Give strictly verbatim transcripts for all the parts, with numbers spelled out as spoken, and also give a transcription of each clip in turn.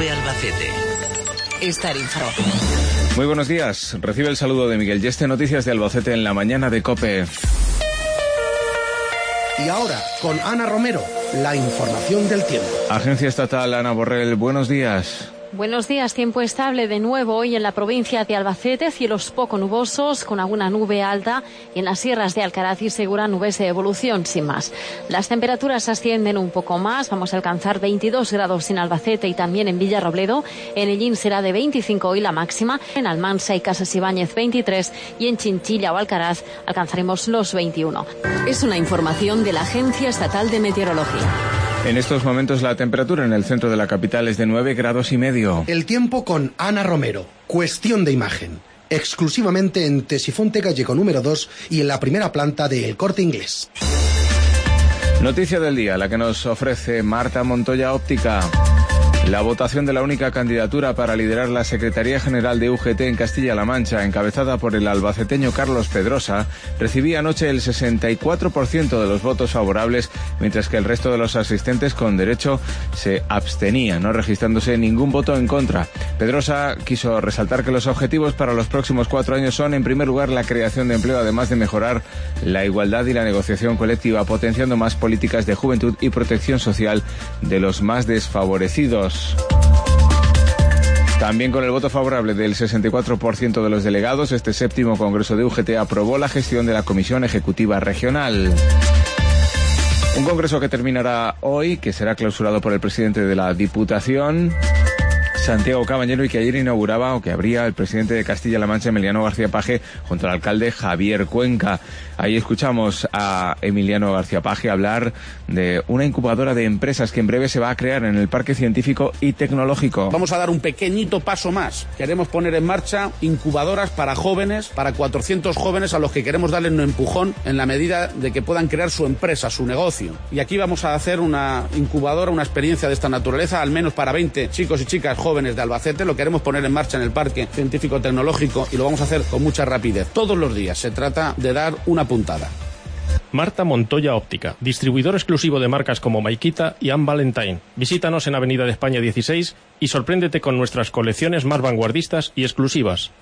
COPE Albacete. Estar Info. Muy buenos días. Recibe el saludo de Miguel Yeste, noticias de Albacete en la mañana de COPE. Y ahora, con Ana Romero, la información del tiempo. Agencia Estatal Ana Borrell, buenos días. Buenos días, tiempo estable de nuevo hoy en la provincia de Albacete, cielos poco nubosos con alguna nube alta y en las sierras de Alcaraz y Segura nubes de evolución sin más. Las temperaturas ascienden un poco más, vamos a alcanzar veintidós grados en Albacete y también en Villarrobledo, en Ellín será de veinticinco hoy la máxima, en Almansa y Casas Ibáñez veintitrés y en Chinchilla o Alcaraz alcanzaremos los veintiuno. Es una información de la Agencia Estatal de Meteorología. En estos momentos la temperatura en el centro de la capital es de nueve grados y medio. El tiempo con Ana Romero. Cuestión de imagen. Exclusivamente en Tesifonte Gallego número dos y en la primera planta de El Corte Inglés. Noticia del día, la que nos ofrece Marta Montoya Óptica. La votación de la única candidatura para liderar la Secretaría General de U G T en Castilla-La Mancha, encabezada por el albaceteño Carlos Pedrosa, recibía anoche el sesenta y cuatro por ciento de los votos favorables, mientras que el resto de los asistentes con derecho se abstenían, no registrándose ningún voto en contra. Pedrosa quiso resaltar que los objetivos para los próximos cuatro años son, en primer lugar, la creación de empleo, además de mejorar la igualdad y la negociación colectiva, potenciando más políticas de juventud y protección social de los más desfavorecidos. También con el voto favorable del sesenta y cuatro por ciento de los delegados, este séptimo Congreso de U G T aprobó la gestión de la Comisión Ejecutiva Regional. Un congreso que terminará hoy, que será clausurado por el presidente de la Diputación, Santiago Cabañero, y que ayer inauguraba, o que abría, el presidente de Castilla-La Mancha, Emiliano García Paje, junto al alcalde Javier Cuenca. Ahí escuchamos a Emiliano García Paje hablar de una incubadora de empresas que en breve se va a crear en el Parque Científico y Tecnológico. Vamos a dar un pequeñito paso más. Queremos poner en marcha incubadoras para jóvenes, para cuatrocientos jóvenes a los que queremos darles un empujón en la medida de que puedan crear su empresa, su negocio. Y aquí vamos a hacer una incubadora, una experiencia de esta naturaleza, al menos para veinte chicos y chicas jóvenes de Albacete. Lo queremos poner en marcha en el Parque Científico Tecnológico y lo vamos a hacer con mucha rapidez. Todos los días se trata de dar una puntada. Marta Montoya Óptica, distribuidor exclusivo de marcas como Maikita y Anne Valentine. Visítanos en Avenida de España dieciséis y sorpréndete con nuestras colecciones más vanguardistas y exclusivas.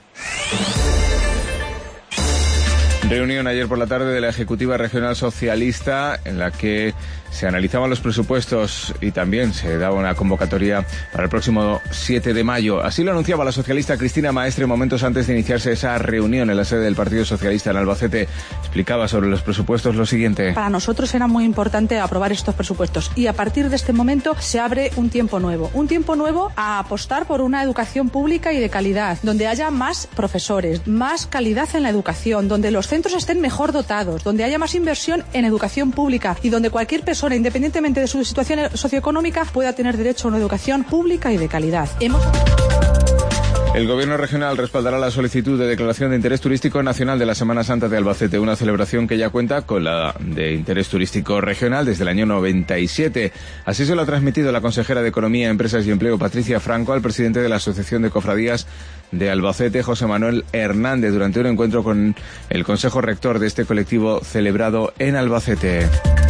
Reunión ayer por la tarde de la Ejecutiva Regional Socialista en la que se analizaban los presupuestos y también se daba una convocatoria para el próximo siete de mayo. Así lo anunciaba la socialista Cristina Maestre momentos antes de iniciarse esa reunión en la sede del Partido Socialista en Albacete. Explicaba sobre los presupuestos lo siguiente. Para nosotros era muy importante aprobar estos presupuestos y a partir de este momento se abre un tiempo nuevo. Un tiempo nuevo a apostar por una educación pública y de calidad, donde haya más profesores, más calidad en la educación, donde los centros estén mejor dotados, donde haya más inversión en educación pública y donde cualquier persona, independientemente de su situación socioeconómica, pueda tener derecho a una educación pública y de calidad. Hemos... El Gobierno regional respaldará la solicitud de declaración de interés turístico nacional de la Semana Santa de Albacete, una celebración que ya cuenta con la de interés turístico regional desde el año noventa y siete. Así se lo ha transmitido la consejera de Economía, Empresas y Empleo, Patricia Franco, al presidente de la Asociación de Cofradías de Albacete, José Manuel Hernández, durante un encuentro con el Consejo Rector de este colectivo celebrado en Albacete.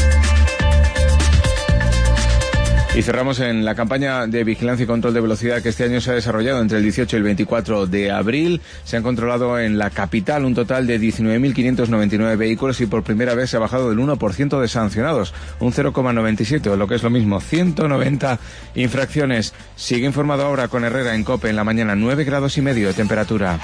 Y cerramos en la campaña de vigilancia y control de velocidad que este año se ha desarrollado entre el dieciocho y el veinticuatro de abril. Se han controlado en la capital un total de diecinueve mil quinientos noventa y nueve vehículos y por primera vez se ha bajado del uno por ciento de sancionados, un cero coma noventa y siete, o lo que es lo mismo, ciento noventa infracciones. Sigue informado ahora con Herrera en COPE en la mañana, nueve grados y medio de temperatura.